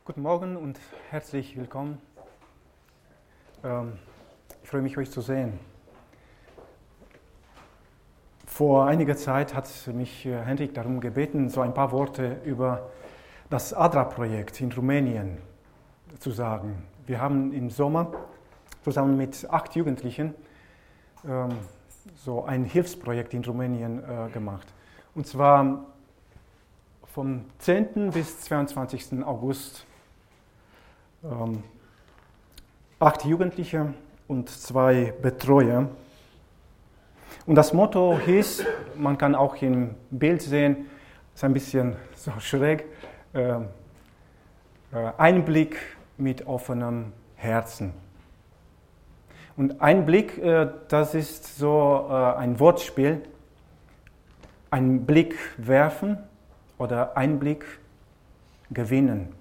Guten Morgen und herzlich willkommen. Ich freue mich, euch zu sehen. Vor einiger Zeit hat mich Hendrik darum gebeten, so ein paar Worte über das ADRA-Projekt in Rumänien zu sagen. Wir haben im Sommer zusammen mit 8 Jugendlichen so ein Hilfsprojekt in Rumänien gemacht. Und zwar vom 10. bis 22. August 8 Jugendliche und 2 Betreuer. Und das Motto hieß, man kann auch im Bild sehen, ist ein bisschen so schräg, Einblick mit offenem Herzen. Und Einblick, das ist so ein Wortspiel, einen Blick werfen oder Einblick gewinnen.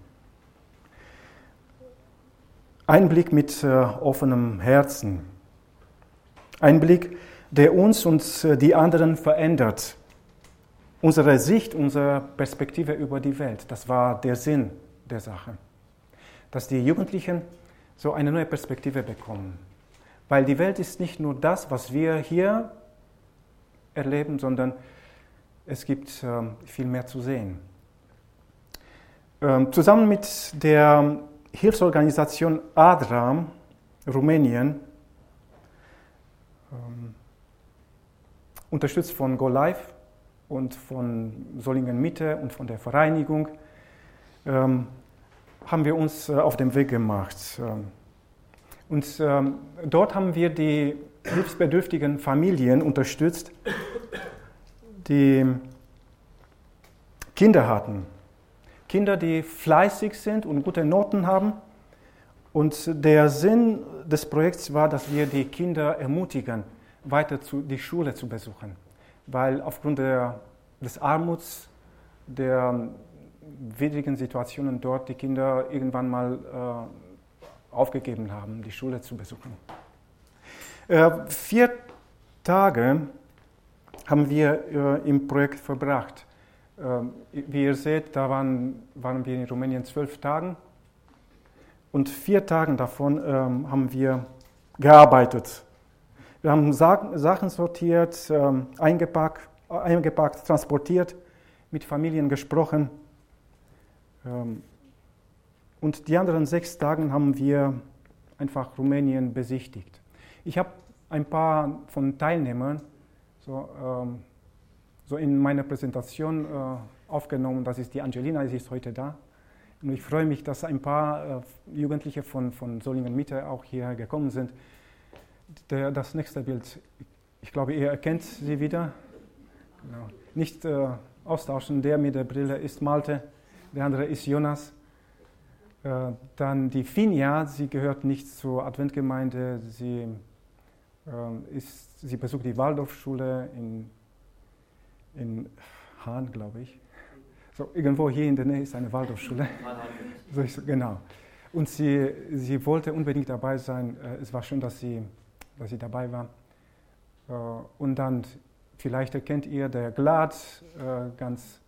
Einblick mit offenem Herzen. Ein Blick, der uns und die anderen verändert. Unsere Sicht, unsere Perspektive über die Welt, das war der Sinn der Sache. Dass die Jugendlichen so eine neue Perspektive bekommen. Weil die Welt ist nicht nur das, was wir hier erleben, sondern es gibt viel mehr zu sehen. Zusammen mit der Hilfsorganisation ADRA Rumänien, unterstützt von GoLive und von Solingen Mitte und von der Vereinigung, haben wir uns auf den Weg gemacht. Und dort haben wir die hilfsbedürftigen Familien unterstützt, die Kinder hatten. Kinder, die fleißig sind und gute Noten haben. Und der Sinn des Projekts war, dass wir die Kinder ermutigen, weiter die Schule zu besuchen. Weil aufgrund des Armuts, der widrigen Situationen dort, die Kinder irgendwann mal aufgegeben haben, die Schule zu besuchen. 4 Tage haben wir im Projekt verbracht. Wie ihr seht, da waren wir in Rumänien 12 Tagen und 4 Tagen davon haben wir gearbeitet. Wir haben Sachen sortiert, eingepackt, transportiert, mit Familien gesprochen und die anderen 6 Tage haben wir einfach Rumänien besichtigt. Ich habe ein paar von Teilnehmern so in meiner Präsentation aufgenommen. Das ist die Angelina, sie ist heute da. Und ich freue mich, dass ein paar Jugendliche von Solingen Mitte auch hier gekommen sind. Das nächste Bild, ich glaube, ihr erkennt sie wieder. Genau. Nicht austauschen, der mit der Brille ist Malte, der andere ist Jonas. Dann die Finja, sie gehört nicht zur Adventgemeinde, sie besucht die Waldorfschule in Hahn, glaube ich. So, irgendwo hier in der Nähe ist eine Waldorfschule. Genau. Und sie wollte unbedingt dabei sein. Es war schön, dass sie dabei war. Und dann, vielleicht erkennt ihr der Glad ganz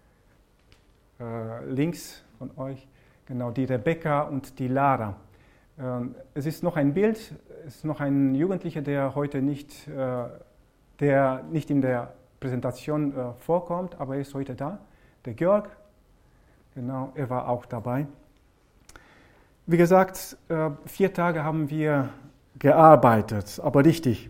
links von euch. Genau, die Rebecca und die Lara. Es ist noch ein Bild, es ist noch ein Jugendlicher, der heute nicht in der Präsentation vorkommt, aber er ist heute da. Der Georg, genau, er war auch dabei. Wie gesagt, 4 Tage haben wir gearbeitet, aber richtig.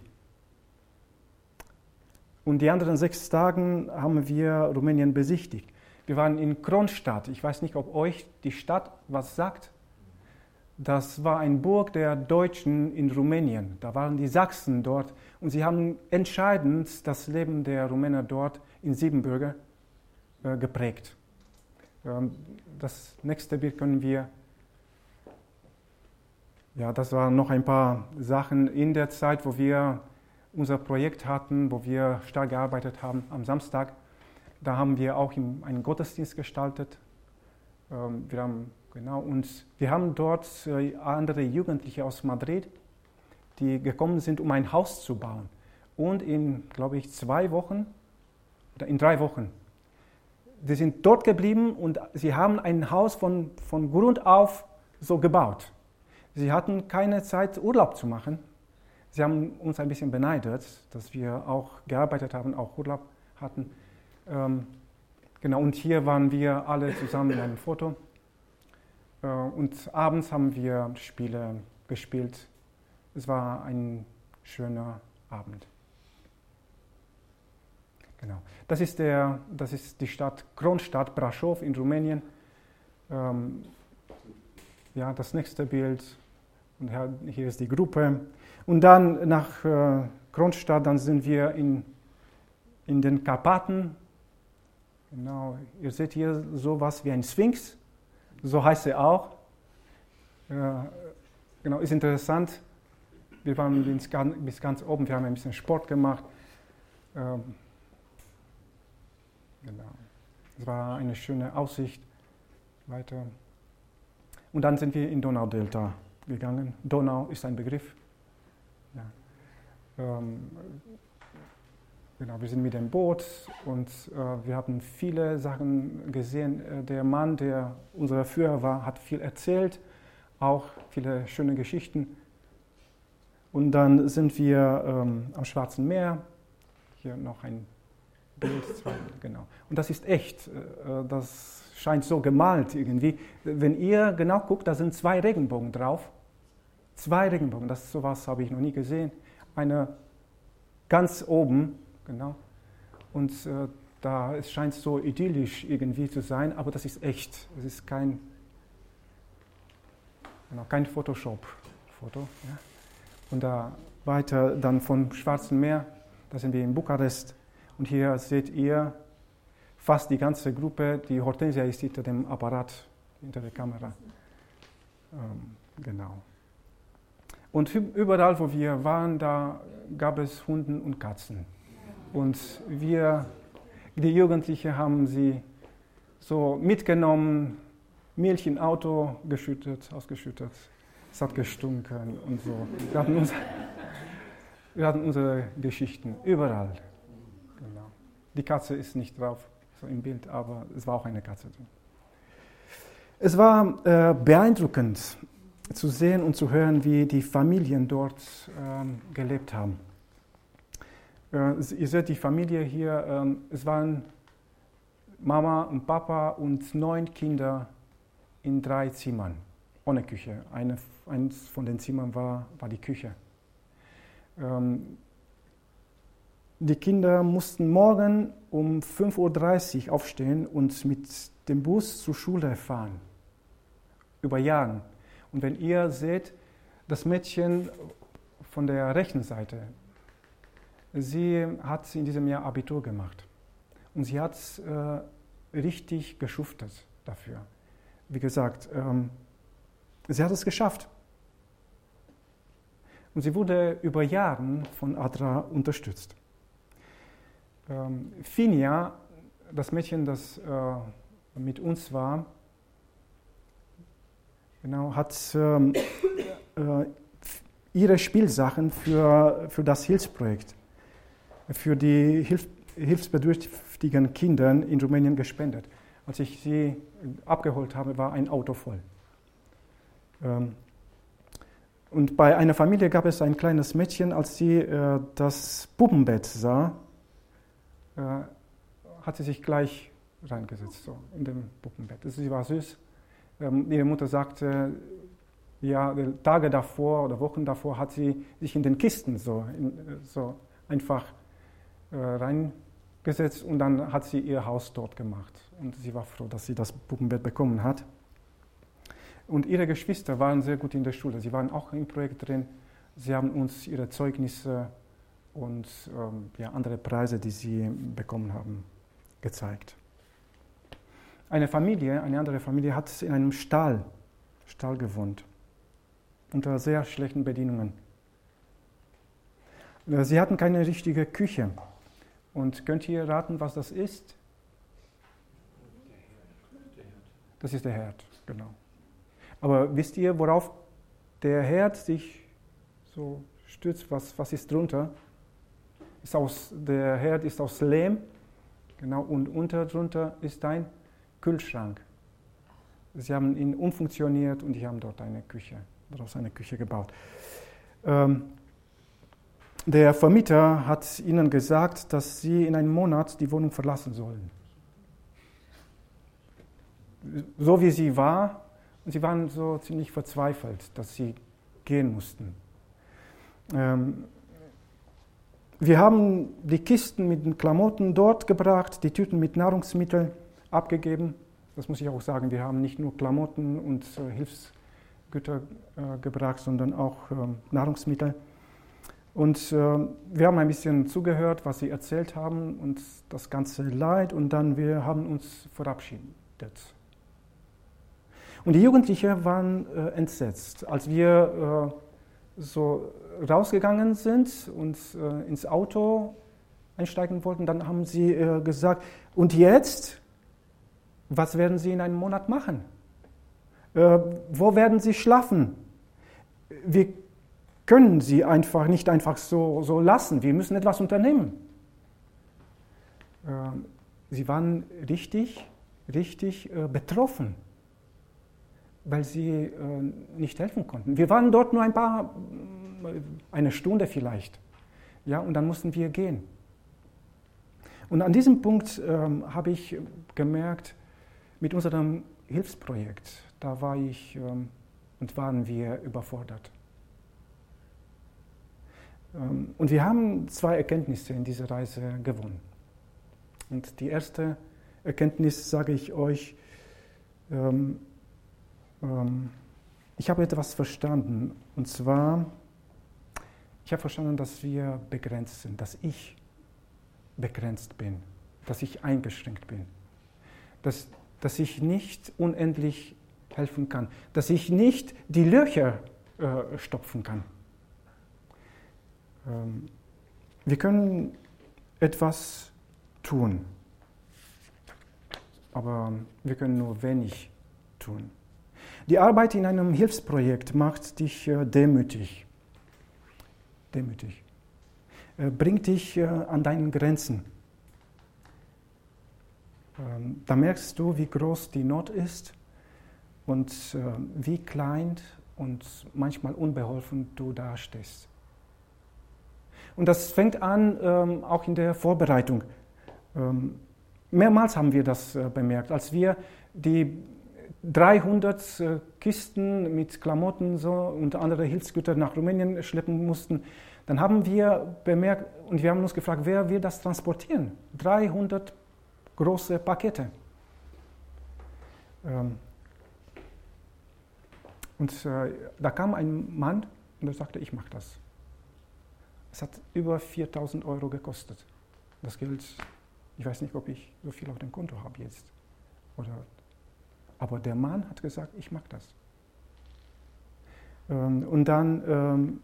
Und die anderen 6 Tage haben wir Rumänien besichtigt. Wir waren in Kronstadt. Ich weiß nicht, ob euch die Stadt was sagt. Das war eine Burg der Deutschen in Rumänien. Da waren die Sachsen dort und sie haben entscheidend das Leben der Rumäner dort in Siebenbürgen geprägt. Das nächste Bild können wir. Ja, das waren noch ein paar Sachen in der Zeit, wo wir unser Projekt hatten, wo wir stark gearbeitet haben am Samstag. Da haben wir auch einen Gottesdienst gestaltet. Wir haben dort andere Jugendliche aus Madrid, die gekommen sind, um ein Haus zu bauen. Und in, glaube ich, 2 Wochen oder in 3 Wochen die sind dort geblieben und sie haben ein Haus von Grund auf so gebaut. Sie hatten keine Zeit, Urlaub zu machen. Sie haben uns ein bisschen beneidet, dass wir auch gearbeitet haben, auch Urlaub hatten. Genau, und hier waren wir alle zusammen in einem Foto. Und abends haben wir Spiele gespielt. Es war ein schöner Abend. Genau. Das ist die Stadt, Kronstadt Brașov in Rumänien. Ja, das nächste Bild. Und hier ist die Gruppe. Und dann nach Kronstadt, dann sind wir in den Karpaten. Genau, ihr seht hier sowas wie ein Sphinx. So heißt er auch. Genau, ist interessant. Wir waren bis ganz oben, wir haben ein bisschen Sport gemacht. Genau. Es war eine schöne Aussicht. Weiter. Und dann sind wir in Donaudelta gegangen. Donau ist ein Begriff. Ja. Genau, wir sind mit dem Boot und wir haben viele Sachen gesehen. Der Mann, der unser Führer war, hat viel erzählt, auch viele schöne Geschichten. Und dann sind wir am Schwarzen Meer. Hier noch ein Bild, genau. Und das ist echt. Das scheint so gemalt irgendwie. Wenn ihr genau guckt, da sind 2 Regenbogen drauf. 2 Regenbogen, sowas habe ich noch nie gesehen. Eine ganz oben, genau. Und es scheint so idyllisch irgendwie zu sein, aber das ist echt. Es ist kein Photoshop-Foto. Ja. Und da weiter dann vom Schwarzen Meer, da sind wir in Bukarest. Und hier seht ihr fast die ganze Gruppe. Die Hortensia ist hinter dem Apparat, hinter der Kamera. Genau. Und überall, wo wir waren, da gab es Hunde und Katzen. Und die Jugendlichen, haben sie so mitgenommen, Milch im Auto ausgeschüttet. Es hat gestunken und so. Wir hatten unsere Geschichten überall. Genau. Die Katze ist nicht drauf, so im Bild, aber es war auch eine Katze drin. Es war beeindruckend zu sehen und zu hören, wie die Familien dort gelebt haben. Ihr seht die Familie hier, es waren Mama und Papa und 9 Kinder in 3 Zimmern, ohne Küche. Eins von den Zimmern war die Küche. Die Kinder mussten morgen um 5:30 Uhr aufstehen und mit dem Bus zur Schule fahren, über Jahre. Und wenn ihr seht, das Mädchen von der rechten Seite, sie hat in diesem Jahr Abitur gemacht. Und sie hat richtig geschuftet dafür. Wie gesagt, sie hat es geschafft. Und sie wurde über Jahre von ADRA unterstützt. Finja, das Mädchen, das mit uns war, genau, hat ihre Spielsachen für das Hilfsprojekt, für die hilfsbedürftigen Kinder in Rumänien gespendet. Als ich sie abgeholt habe, war ein Auto voll. Und bei einer Familie gab es ein kleines Mädchen, als sie das Puppenbett sah, hat sie sich gleich reingesetzt, so in dem Puppenbett. Sie war süß. Ihre Mutter sagte, ja, Tage davor oder Wochen davor hat sie sich in den Kisten so einfach reingesetzt und dann hat sie ihr Haus dort gemacht. Und sie war froh, dass sie das Puppenbett bekommen hat. Und ihre Geschwister waren sehr gut in der Schule. Sie waren auch im Projekt drin. Sie haben uns ihre Zeugnisse und andere Preise, die sie bekommen haben, gezeigt. Eine andere Familie hat in einem Stall gewohnt, unter sehr schlechten Bedingungen. Sie hatten keine richtige Küche. Und könnt ihr raten, was das ist? Das ist der Herd, genau. Aber wisst ihr, worauf der Herd sich so stützt? Was ist drunter? Der Herd ist aus Lehm. Genau, und drunter ist ein Kühlschrank. Sie haben ihn umfunktioniert und die haben dort daraus eine Küche gebaut. Der Vermieter hat ihnen gesagt, dass sie in einem Monat die Wohnung verlassen sollen. So wie sie war, und sie waren so ziemlich verzweifelt, dass sie gehen mussten. Wir haben die Kisten mit den Klamotten dort gebracht, die Tüten mit Nahrungsmitteln abgegeben. Das muss ich auch sagen, wir haben nicht nur Klamotten und Hilfsgüter gebracht, sondern auch Nahrungsmittel. Und wir haben ein bisschen zugehört, was sie erzählt haben und das ganze Leid, und dann wir haben uns verabschiedet. Und die Jugendlichen waren entsetzt. Als wir so rausgegangen sind und ins Auto einsteigen wollten, dann haben sie gesagt, und jetzt, was werden Sie in einem Monat machen? Wo werden Sie schlafen? Wir können Sie nicht einfach so lassen, wir müssen etwas unternehmen. Sie waren richtig betroffen, weil sie nicht helfen konnten. Wir waren dort nur eine Stunde vielleicht, ja, und dann mussten wir gehen. Und an diesem Punkt habe ich gemerkt, mit unserem Hilfsprojekt, da waren wir überfordert. Und wir haben 2 Erkenntnisse in dieser Reise gewonnen. Und die erste Erkenntnis sage ich euch, ich habe etwas verstanden. Und zwar, ich habe verstanden, dass wir begrenzt sind, dass ich begrenzt bin, dass ich eingeschränkt bin, dass ich nicht unendlich helfen kann, dass ich nicht die Löcher stopfen kann. Wir können etwas tun, aber wir können nur wenig tun. Die Arbeit in einem Hilfsprojekt macht dich demütig. Bringt dich an deinen Grenzen. Da merkst du, wie groß die Not ist und wie klein und manchmal unbeholfen du dastehst. Und das fängt an, auch in der Vorbereitung. Mehrmals haben wir das bemerkt, als wir die 300 Kisten mit Klamotten und andere Hilfsgüter nach Rumänien schleppen mussten. Dann haben wir bemerkt und wir haben uns gefragt, wer wird das transportieren? 300 große Pakete. Und da kam ein Mann und er sagte, ich mache das. Es hat über 4.000 Euro gekostet. Das Geld, ich weiß nicht, ob ich so viel auf dem Konto habe jetzt. Aber der Mann hat gesagt, ich mache das. Und dann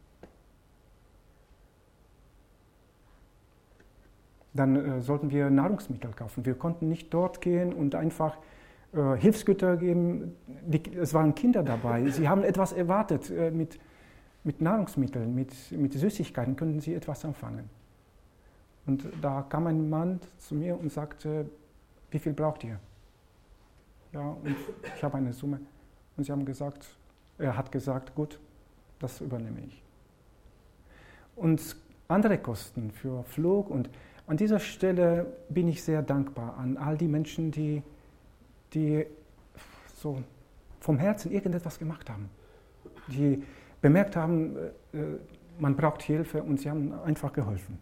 sollten wir Nahrungsmittel kaufen. Wir konnten nicht dort gehen und einfach Hilfsgüter geben. Es waren Kinder dabei. Sie haben etwas erwartet. Mit Nahrungsmitteln, mit Süßigkeiten können sie etwas anfangen. Und da kam ein Mann zu mir und sagte, wie viel braucht ihr? Ja, und ich habe eine Summe. Und er hat gesagt, gut, das übernehme ich. Und andere Kosten für Flug. Und an dieser Stelle bin ich sehr dankbar an all die Menschen, die so vom Herzen irgendetwas gemacht haben. Die bemerkt haben, man braucht Hilfe und sie haben einfach geholfen.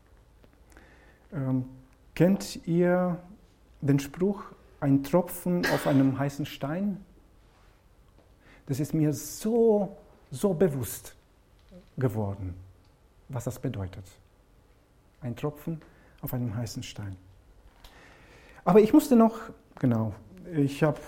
Kennt ihr den Spruch, ein Tropfen auf einem heißen Stein? Das ist mir so bewusst geworden, was das bedeutet. Ein Tropfen auf einem heißen Stein. Aber ich musste noch, ich habe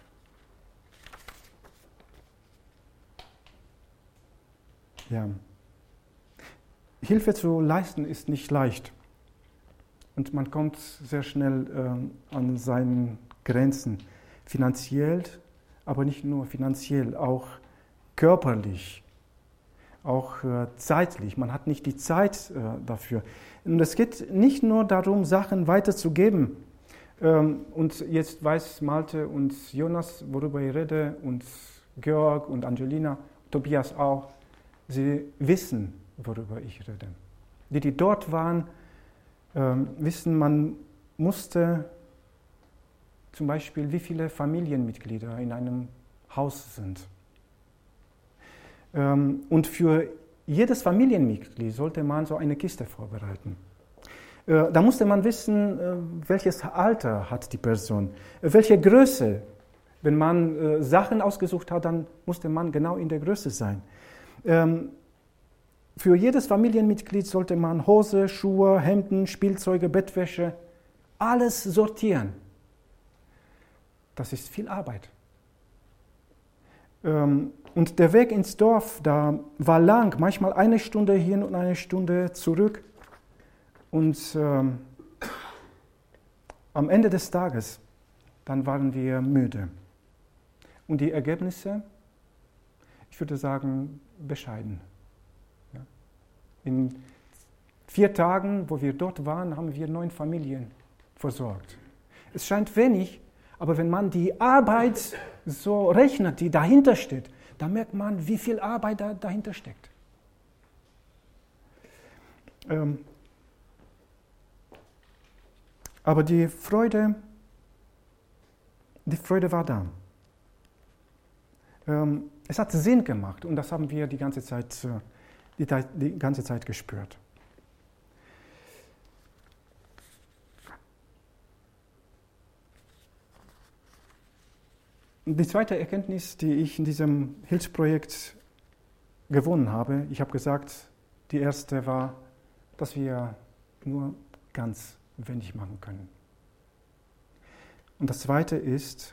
Hilfe zu leisten ist nicht leicht. Und man kommt sehr schnell an seine Grenzen. Finanziell, aber nicht nur finanziell, auch körperlich. auch zeitlich. Man hat nicht die Zeit dafür. Und es geht nicht nur darum, Sachen weiterzugeben. Und jetzt weiß Malte und Jonas, worüber ich rede, und Georg und Angelina, Tobias auch. Sie wissen, worüber ich rede. Die dort waren, wissen, man musste zum Beispiel, wie viele Familienmitglieder in einem Haus sind. Und für jedes Familienmitglied sollte man so eine Kiste vorbereiten. Da musste man wissen, welches Alter hat die Person, welche Größe. Wenn man Sachen ausgesucht hat, dann musste man genau in der Größe sein. Für jedes Familienmitglied sollte man Hose, Schuhe, Hemden, Spielzeuge, Bettwäsche, alles sortieren. Das ist viel Arbeit. Und der Weg ins Dorf, da war lang, manchmal eine Stunde hin und eine Stunde zurück. Und am Ende des Tages, dann waren wir müde. Und die Ergebnisse, ich würde sagen, bescheiden. Ja. In 4 Tagen, wo wir dort waren, haben wir 9 Familien versorgt. Es scheint wenig, aber wenn man die Arbeit so rechnet, die dahinter steht, dann merkt man, wie viel Arbeit dahinter steckt. Aber die Freude war da. Es hat Sinn gemacht und das haben wir die ganze Zeit gespürt. Die zweite Erkenntnis, die ich in diesem Hilfsprojekt gewonnen habe, ich habe gesagt, die erste war, dass wir nur ganz wenig machen können. Und das zweite ist,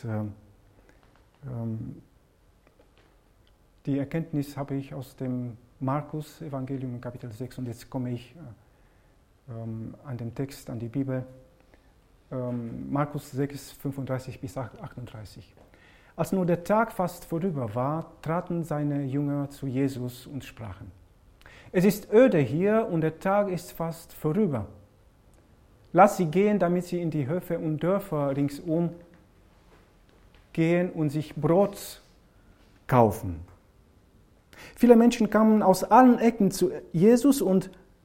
die Erkenntnis habe ich aus dem Markus-Evangelium, Kapitel 6, und jetzt komme ich an den Text, an die Bibel, Markus 6, 35 bis 38. Als nur der Tag fast vorüber war, traten seine Jünger zu Jesus und sprachen: Es ist öde hier und der Tag ist fast vorüber. Lass sie gehen, damit sie in die Höfe und Dörfer ringsum gehen und sich Brot kaufen. Viele Menschen kamen aus allen Ecken zu Jesus, um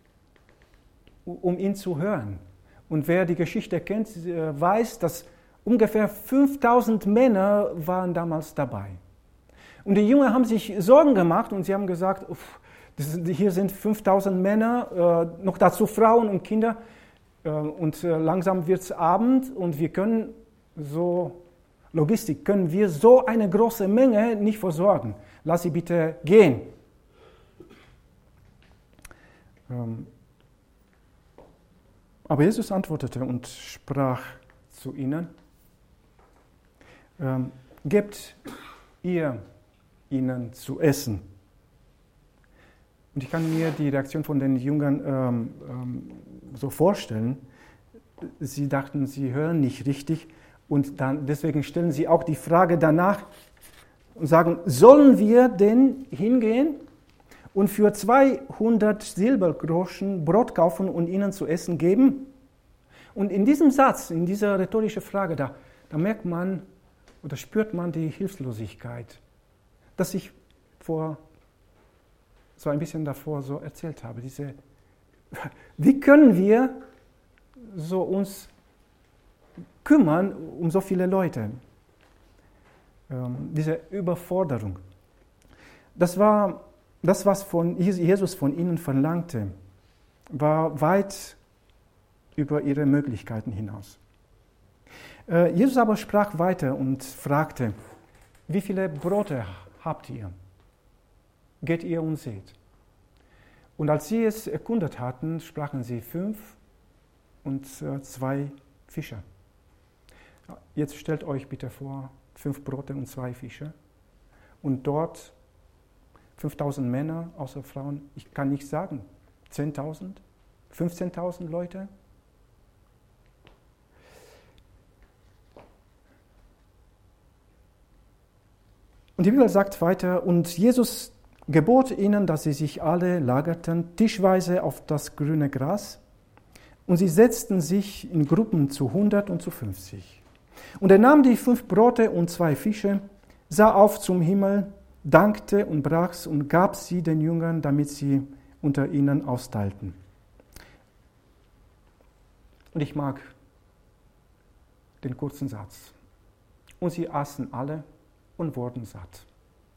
ihn zu hören. Und wer die Geschichte kennt, weiß, dass ungefähr 5000 Männer waren damals dabei. Und die Jünger haben sich Sorgen gemacht und sie haben gesagt, hier sind 5000 Männer, noch dazu Frauen und Kinder. Und langsam wird es Abend und wir können so eine große Menge nicht versorgen. Lass sie bitte gehen. Aber Jesus antwortete und sprach zu ihnen: Gebt ihr ihnen zu essen. Und ich kann mir die Reaktion von den Jüngern so vorstellen. Sie dachten, sie hören nicht richtig und deswegen stellen sie auch die Frage danach und sagen: Sollen wir denn hingehen und für 200 Silbergroschen Brot kaufen und ihnen zu essen geben? Und in diesem Satz, in dieser rhetorischen Frage, da merkt man oder spürt man die Hilflosigkeit, dass ich so ein bisschen davor so erzählt habe. Wie können wir so uns kümmern um so viele Leute? Diese Überforderung. Das, was Jesus von ihnen verlangte, war weit über ihre Möglichkeiten hinaus. Jesus aber sprach weiter und fragte: Wie viele Brote habt ihr? Geht ihr und seht. Und als sie es erkundet hatten, sprachen sie 5 und 2 Fische. Jetzt stellt euch bitte vor, 5 Brote und 2 Fische. Und dort 5000 Männer außer Frauen, ich kann nicht sagen, 10.000, 15.000 Leute. Und die Bibel sagt weiter, und Jesus gebot ihnen, dass sie sich alle lagerten, tischweise auf das grüne Gras, und sie setzten sich in Gruppen zu 100 und zu 50. Und er nahm die 5 Brote und 2 Fische, sah auf zum Himmel, dankte und brach's und gab sie den Jüngern, damit sie unter ihnen austeilten. Und ich mag den kurzen Satz. Und sie aßen alle und wurden satt.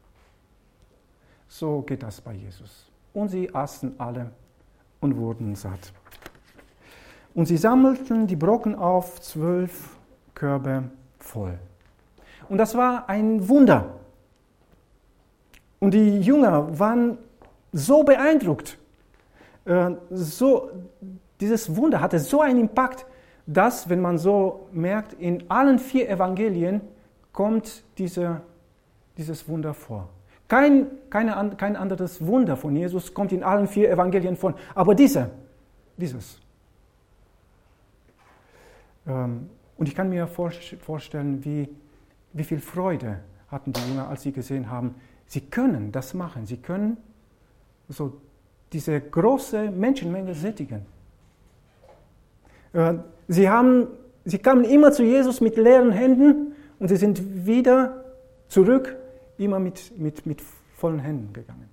So geht das bei Jesus. Und sie aßen alle und wurden satt. Und sie sammelten die Brocken auf 12 Körbe voll. Und das war ein Wunder. Und die Jünger waren so beeindruckt. Dieses Wunder hatte so einen Impact, dass, wenn man so merkt, in allen 4 Evangelien kommt dieses Wunder vor. Kein anderes Wunder von Jesus kommt in allen 4 Evangelien vor, aber dieses. Und ich kann mir vorstellen, wie viel Freude hatten die Jünger, als sie gesehen haben, sie können das machen, sie können so diese große Menschenmenge sättigen. Sie kamen immer zu Jesus mit leeren Händen und sie sind wieder zurück, immer mit vollen Händen gegangen.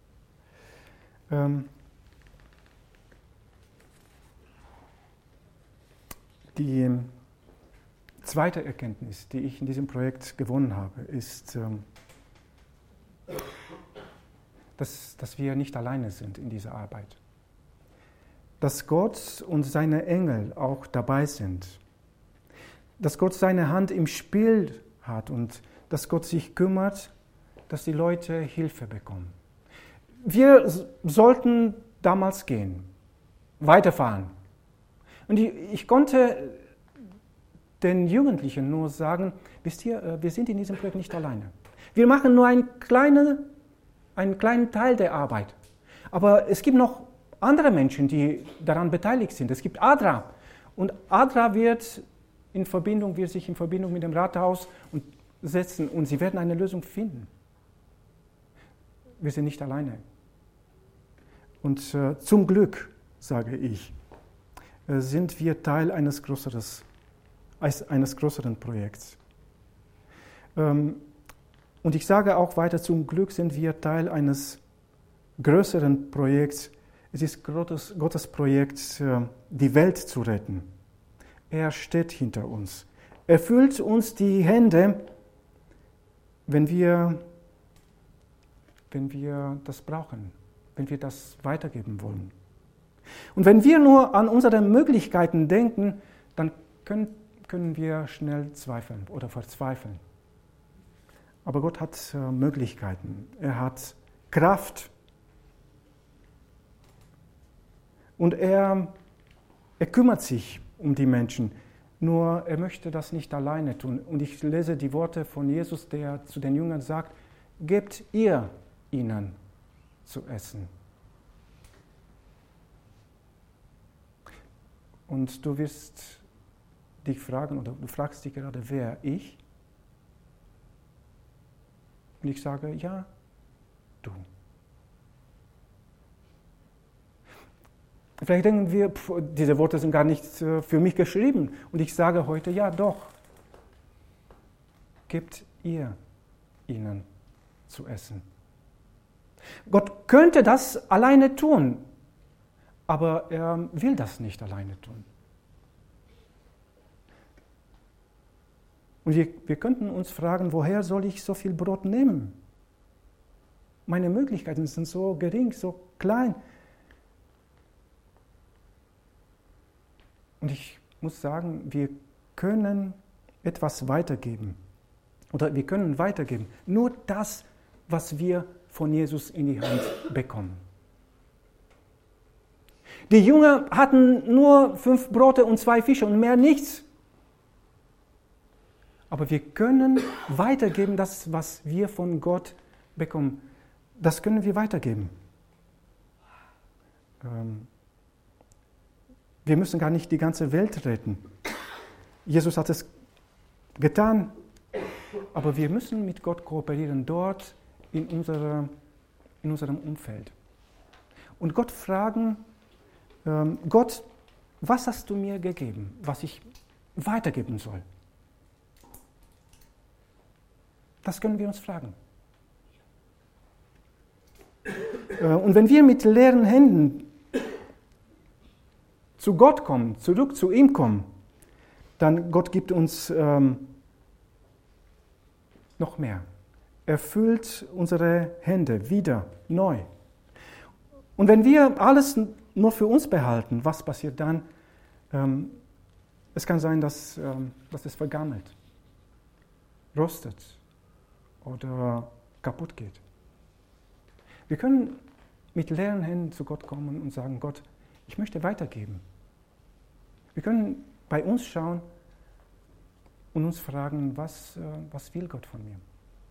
Die zweite Erkenntnis, die ich in diesem Projekt gewonnen habe, ist, dass wir nicht alleine sind in dieser Arbeit. Dass Gott und seine Engel auch dabei sind. Dass Gott seine Hand im Spiel hat und dass Gott sich kümmert, dass die Leute Hilfe bekommen. Wir sollten damals gehen, weiterfahren. Und ich konnte den Jugendlichen nur sagen, wisst ihr, wir sind in diesem Projekt nicht alleine. Wir machen nur einen kleinen Teil der Arbeit. Aber es gibt noch andere Menschen, die daran beteiligt sind. Es gibt ADRA. Und ADRA wird sich in Verbindung mit dem Rathaus setzen und sie werden eine Lösung finden. Wir sind nicht alleine. Und zum Glück, sage ich, sind wir Teil eines größeren Projekts. Und ich sage auch weiter, zum Glück sind wir Teil eines größeren Projekts. Es ist Gottes Projekt, die Welt zu retten. Er steht hinter uns. Er füllt uns die Hände, wenn wir das brauchen, wenn wir das weitergeben wollen. Und wenn wir nur an unsere Möglichkeiten denken, dann können wir schnell zweifeln oder verzweifeln. Aber Gott hat Möglichkeiten, er hat Kraft. Und er kümmert sich um die Menschen, nur er möchte das nicht alleine tun. Und ich lese die Worte von Jesus, der zu den Jüngern sagt, gebt ihr ihnen zu essen. Und du wirst dich fragen, oder du fragst dich gerade, wer? Ich? Und ich sage, ja, du. Vielleicht denken wir, diese Worte sind gar nicht für mich geschrieben. Und ich sage heute, ja doch. Gebt ihr ihnen zu essen. Gott könnte das alleine tun, aber er will das nicht alleine tun. Und wir könnten uns fragen, woher soll ich so viel Brot nehmen? Meine Möglichkeiten sind so gering, so klein. Und ich muss sagen, wir können etwas weitergeben. Oder wir können weitergeben. Nur das, was wir von Jesus in die Hand bekommen. Die Jünger hatten nur 5 Brote und 2 Fische und mehr nichts. Aber wir können weitergeben, das, was wir von Gott bekommen. Das können wir weitergeben. Wir müssen gar nicht die ganze Welt retten. Jesus hat es getan, aber wir müssen mit Gott kooperieren, dort in unserer in unserem Umfeld. Und Gott fragen, Gott, was hast du mir gegeben, was ich weitergeben soll? Das können wir uns fragen. Und wenn wir mit leeren Händen zu Gott kommen, zurück zu ihm kommen, dann Gott gibt uns noch mehr. Er füllt unsere Hände wieder neu. Und wenn wir alles nur für uns behalten, was passiert dann? Es kann sein, dass es vergammelt, rostet oder kaputt geht. Wir können mit leeren Händen zu Gott kommen und sagen, Gott, ich möchte weitergeben. Wir können bei uns schauen und uns fragen, was will Gott von mir?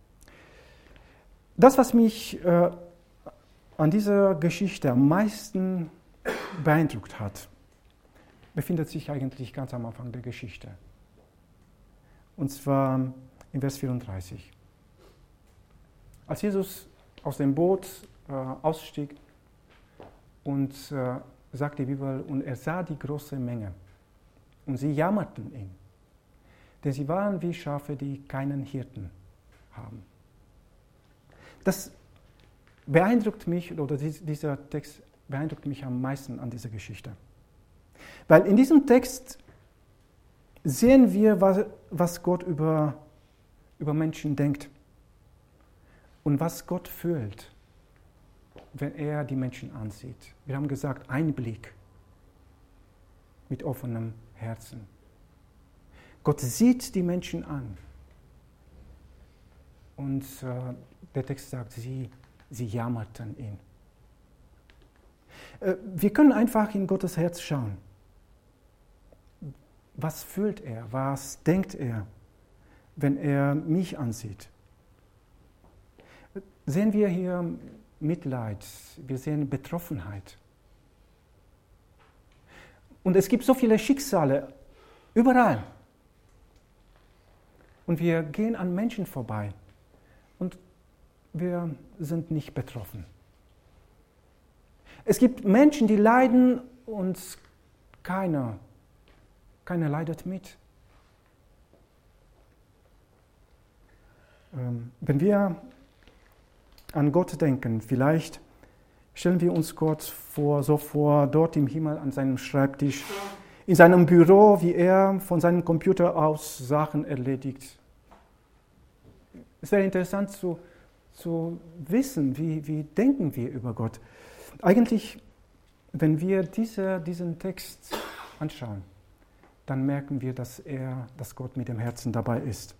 Das, was mich an dieser Geschichte am meisten beeindruckt hat, befindet sich eigentlich ganz am Anfang der Geschichte. Und zwar in Vers 34. Als Jesus aus dem Boot ausstieg und sagt die Bibel, und er sah die große Menge und sie jammerten ihn, denn sie waren wie Schafe, die keinen Hirten haben. Das beeindruckt mich, oder dieser Text beeindruckt mich am meisten an dieser Geschichte. Weil in diesem Text sehen wir, was Gott über Menschen denkt und was Gott fühlt, wenn er die Menschen ansieht. Wir haben gesagt, ein Blick mit offenem Herzen. Gott sieht die Menschen an. Und der Text sagt, sie jammerten ihn. Wir können einfach in Gottes Herz schauen. Was fühlt er? Was denkt er, wenn er mich ansieht? Sehen wir hier Mitleid, wir sehen Betroffenheit. Und es gibt so viele Schicksale überall. Und wir gehen an Menschen vorbei und wir sind nicht betroffen. Es gibt Menschen, die leiden und keiner leidet mit. Wenn wir an Gott denken, vielleicht stellen wir uns Gott vor, dort im Himmel an seinem Schreibtisch, in seinem Büro, wie er von seinem Computer aus Sachen erledigt. Es wäre interessant zu wissen, wie denken wir über Gott. Eigentlich, wenn wir diesen Text anschauen, dann merken wir, dass Gott mit dem Herzen dabei ist.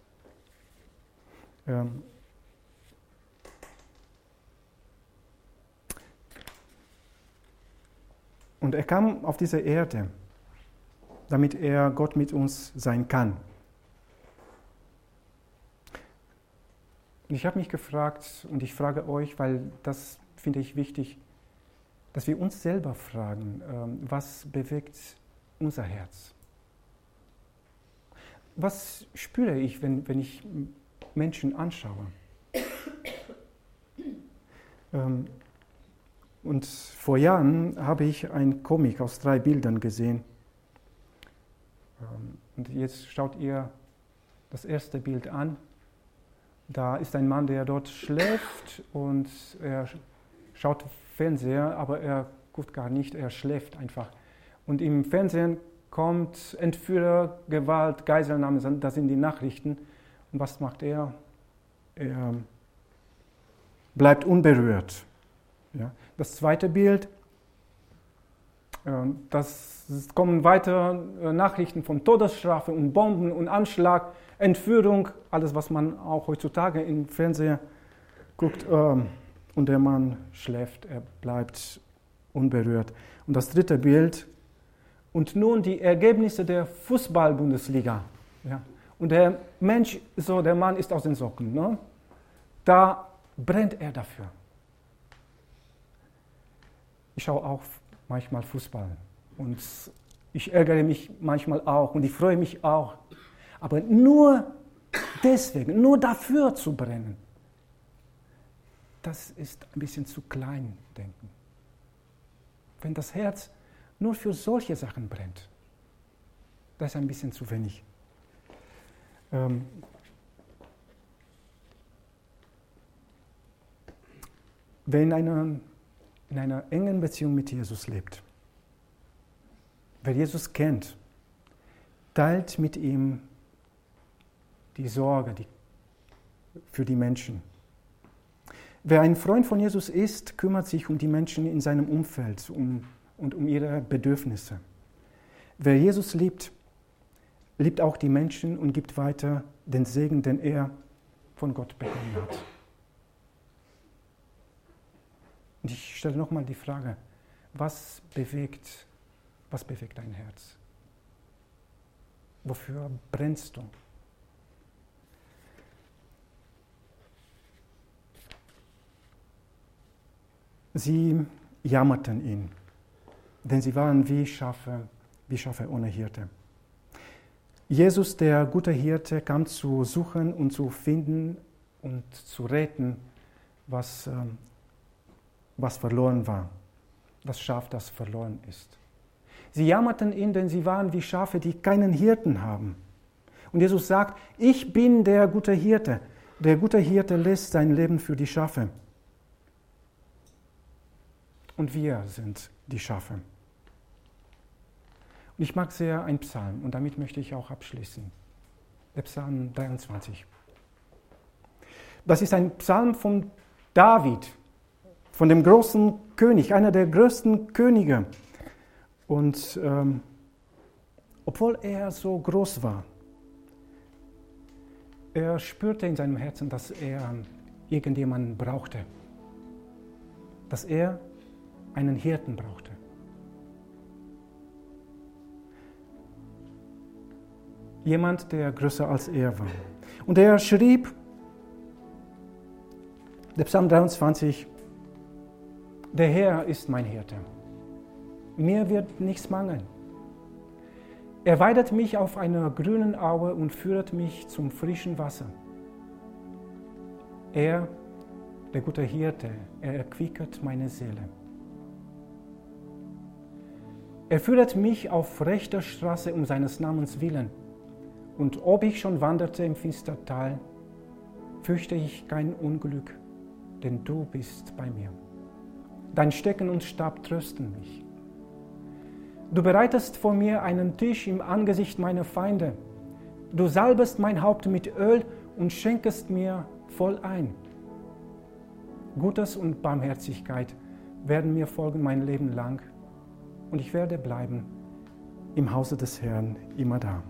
Und er kam auf diese Erde, damit er Gott mit uns sein kann. Und ich habe mich gefragt, und ich frage euch, weil das finde ich wichtig, dass wir uns selber fragen, was bewegt unser Herz? Was spüre ich, wenn ich Menschen anschaue? Und vor Jahren habe ich einen Comic aus 3 Bildern gesehen. Und jetzt schaut ihr das erste Bild an. Da ist ein Mann, der dort schläft und er schaut Fernseher, aber er guckt gar nicht, er schläft einfach. Und im Fernsehen kommt Entführer, Gewalt, Geiselnahme, das sind die Nachrichten. Und was macht er? Er bleibt unberührt. Ja. Das zweite Bild, das kommen weiter Nachrichten von Todesstrafe und Bomben und Anschlag, Entführung, alles, was man auch heutzutage im Fernseher guckt. Und der Mann schläft, er bleibt unberührt. Und das dritte Bild, und nun die Ergebnisse der Fußball-Bundesliga. Ja. Und der Mann ist aus den Socken. Ne? Da brennt er dafür. Ich schaue auch manchmal Fußball und ich ärgere mich manchmal auch und ich freue mich auch. Aber nur deswegen, nur dafür zu brennen, das ist ein bisschen zu klein denken. Wenn das Herz nur für solche Sachen brennt, das ist ein bisschen zu wenig. Wer in einer engen Beziehung mit Jesus lebt, wer Jesus kennt, teilt mit ihm die Sorge für die Menschen. Wer ein Freund von Jesus ist, kümmert sich um die Menschen in seinem Umfeld und um ihre Bedürfnisse. Wer Jesus liebt, liebt auch die Menschen und gibt weiter den Segen, den er von Gott bekommen hat. Und ich stelle nochmal die Frage, was bewegt dein Herz? Wofür brennst du? Sie jammerten ihn, denn sie waren wie Schafe ohne Hirte. Jesus, der gute Hirte, kam zu suchen und zu finden und zu retten, was verloren war. Das Schaf, das verloren ist. Sie jammerten ihn, denn sie waren wie Schafe, die keinen Hirten haben. Und Jesus sagt, ich bin der gute Hirte. Der gute Hirte lässt sein Leben für die Schafe. Und wir sind die Schafe. Und ich mag sehr einen Psalm, und damit möchte ich auch abschließen. Der Psalm 23. Das ist ein Psalm von David, von dem großen König, einer der größten Könige. Und obwohl er so groß war, er spürte in seinem Herzen, dass er irgendjemanden brauchte. Dass er einen Hirten brauchte. Jemand, der größer als er war. Und er schrieb, der Psalm 23, der Herr ist mein Hirte. Mir wird nichts mangeln. Er weidet mich auf einer grünen Aue und führet mich zum frischen Wasser. Er, der gute Hirte, er erquicket meine Seele. Er führet mich auf rechter Straße um seines Namens willen. Und ob ich schon wanderte im finstern Tal, fürchte ich kein Unglück, denn du bist bei mir. Dein Stecken und Stab trösten mich. Du bereitest vor mir einen Tisch im Angesicht meiner Feinde. Du salbest mein Haupt mit Öl und schenkest mir voll ein. Gutes und Barmherzigkeit werden mir folgen mein Leben lang, und ich werde bleiben im Hause des Herrn immer da.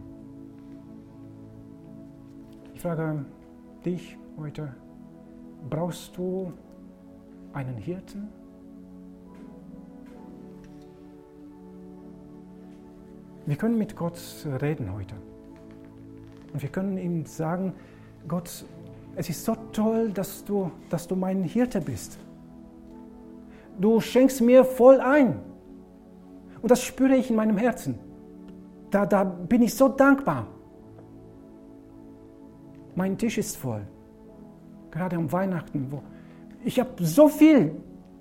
Ich frage dich heute, brauchst du einen Hirten? Wir können mit Gott reden heute. Und wir können ihm sagen, Gott, es ist so toll, dass du mein Hirte bist. Du schenkst mir voll ein. Und das spüre ich in meinem Herzen. Da bin ich so dankbar. Mein Tisch ist voll. Gerade um Weihnachten. Ich habe so viel.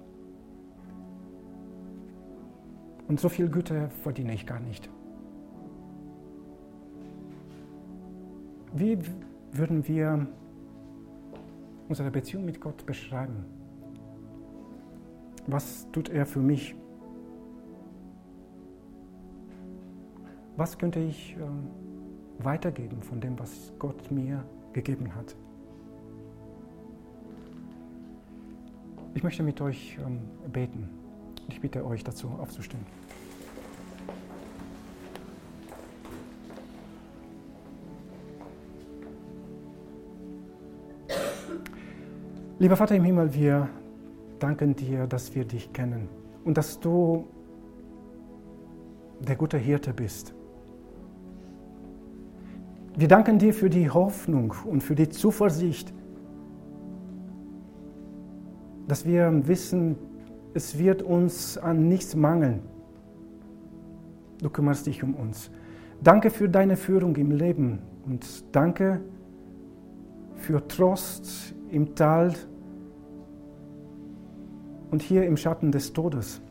Und so viel Güte verdiene ich gar nicht. Wie würden wir unsere Beziehung mit Gott beschreiben? Was tut er für mich? Was könnte ich weitergeben von dem, was Gott mir gegeben hat? Ich möchte mit euch beten. Ich bitte euch dazu aufzustehen. Lieber Vater im Himmel, wir danken dir, dass wir dich kennen und dass du der gute Hirte bist. Wir danken dir für die Hoffnung und für die Zuversicht, dass wir wissen, es wird uns an nichts mangeln. Du kümmerst dich um uns. Danke für deine Führung im Leben und danke für Trost im Tal und hier im Schatten des Todes.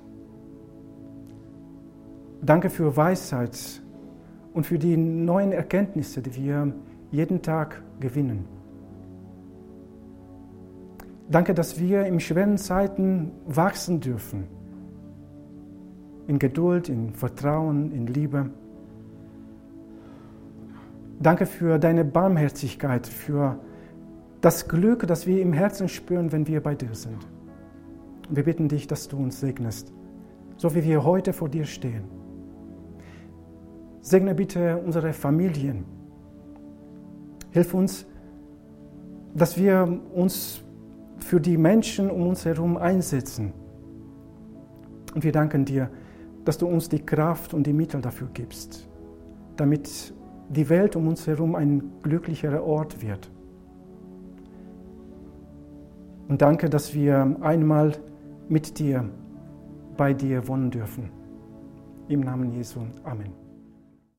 Danke für Weisheit und für die neuen Erkenntnisse, die wir jeden Tag gewinnen. Danke, dass wir in schweren Zeiten wachsen dürfen. In Geduld, in Vertrauen, in Liebe. Danke für deine Barmherzigkeit, für das Glück, das wir im Herzen spüren, wenn wir bei dir sind. Wir bitten dich, dass du uns segnest, so wie wir heute vor dir stehen. Segne bitte unsere Familien. Hilf uns, dass wir uns für die Menschen um uns herum einsetzen. Und wir danken dir, dass du uns die Kraft und die Mittel dafür gibst, damit die Welt um uns herum ein glücklicherer Ort wird. Und danke, dass wir einmal mit dir, bei dir wohnen dürfen. Im Namen Jesu. Amen.